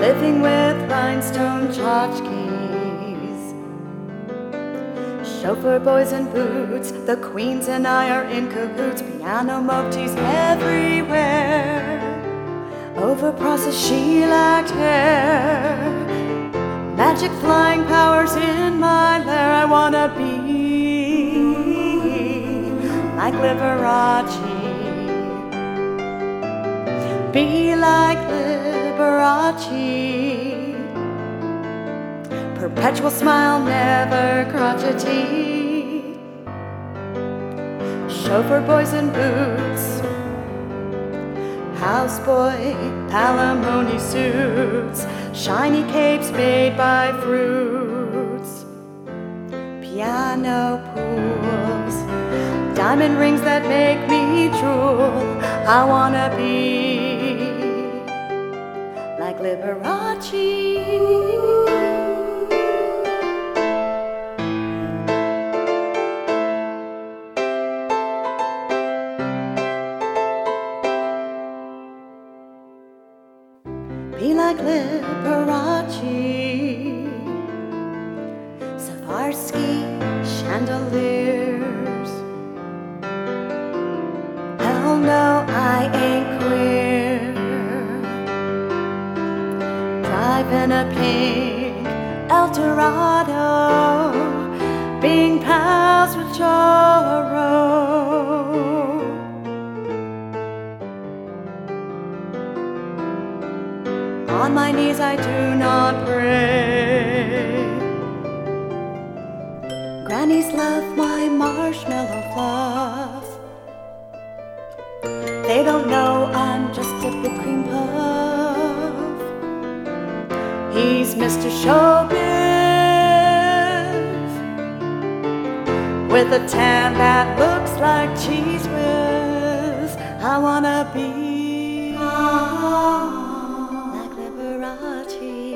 living with rhinestone tchotchkes. Chauffeur boys in boots, the queens and I are in cahoots. Piano motifs everywhere, over processed shellacked hair. Magic flying powers in my lair. I wanna be like Liberace. Be like Liberace. Perpetual smile, never crotchety. Chauffeur boys in boots, houseboy palimony suits, shiny capes made by fruits, piano pools, diamond rings that make me drool. I wanna be like Liberace. Be like Liberace. Swarovski chandeliers. Hell no, I ain't queer. Driving a pink Eldorado, being pals with Joro. On my knees I do not pray. Grannies love my marshmallow fluff. They don't know I'm just a big cream puff. He's Mr. Showbiz, with a tan that looks like cheese whiz. I wanna be like Liberace.